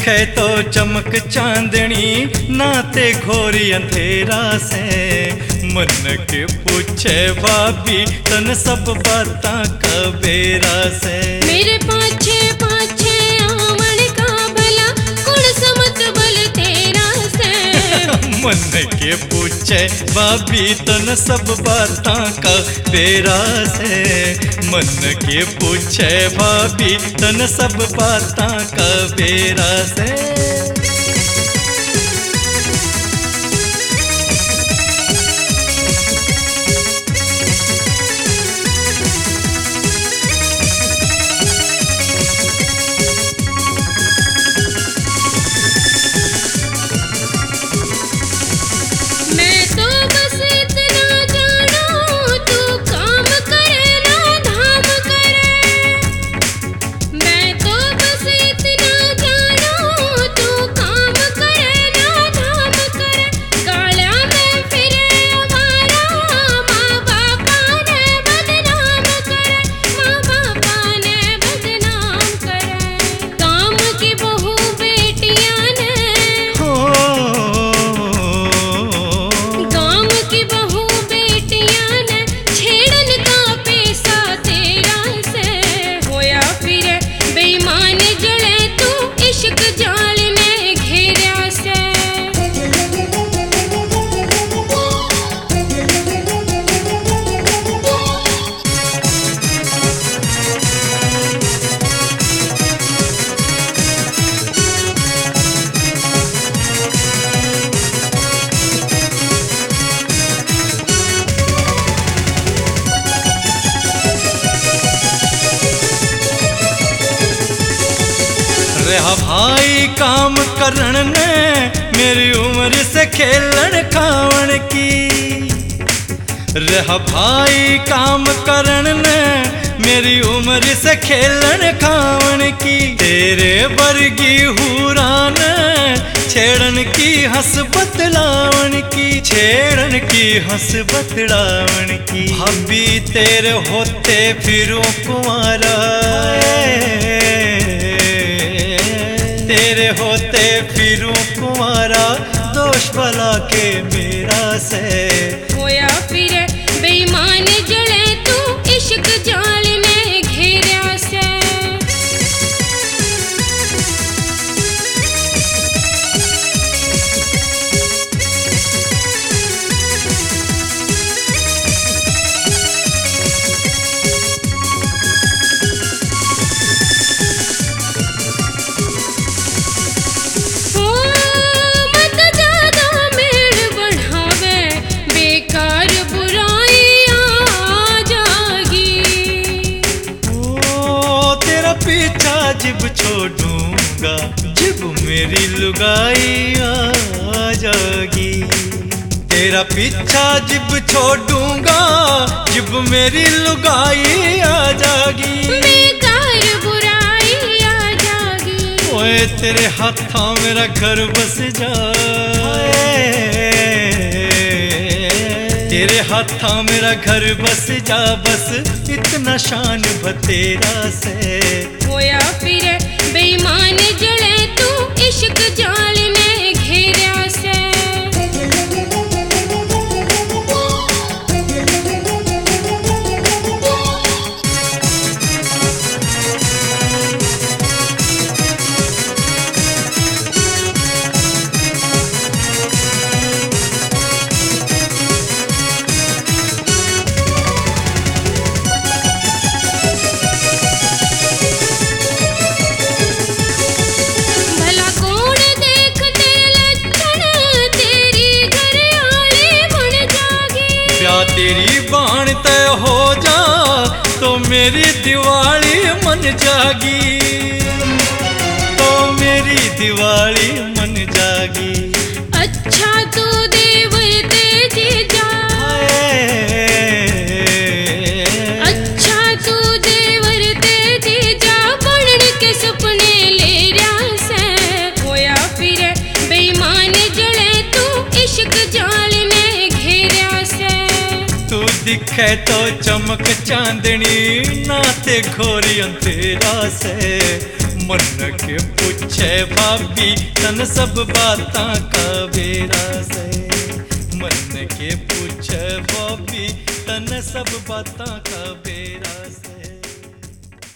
दिखे तो चमक चांदनी, नाते घोरी अंधेरा से। मन के पूछे भाभी तन सब बातां कबेरा से। मेरे पाछे पाछे आवन का भला कुण समत बल तेरा से। मन के पूछे भाभी तन सब बातां कबेरा से। मन के पूछे भाभी तन सब बातां कबेरा से। रहा भाई काम करण ने मेरी उम्र से खेलन खावन की। रहा भाई काम करण ने मेरी उम्र से खेलन खावन की। तेरे वर्गी हुरान छेड़न की हंस बतलावन की। छेड़न की हंस बतलावन की। भाभी तेरे होते फिरूं कुंवारा, तेरे होते फिरूं कुंवारा, दोष भला के मेरा से। होया फिर बेईमान जड़े तू इश्क जाल ने घेरा से। जिब छोड़ूंगा जिब मेरी लुगाई आ जागी। तेरा पीछा जिब छोड़ूंगा जिब मेरी लुगाई आ जागी। बेकार बुराई आ जागी। ओए तेरे हाथों मेरा घर बस जाए। तेरे हाथों मेरा घर बस जा, बस इतना शान बतेरा से। होया फिर बेईमान जड़े तू इश्क जाल ने घेरा से। तेरी बाण तय हो जा तो मेरी दिवाली मन जागी। तो मेरी दिवाली मन जागी। अच्छा तू देवर तेज जा। अच्छा तू देवर तेज जा, बनन के सपने ले रहा से। होया फिर बेईमान जड़े तू इश्क जाल ने घेरा से। तू दिखे तो चमक चांदनी, नाते घोरी अंधेरा से। मन के पूछे भाभी तन सब बातां कबेरा से। मन के पूछे भाभी तन सब बातां कबेरा से।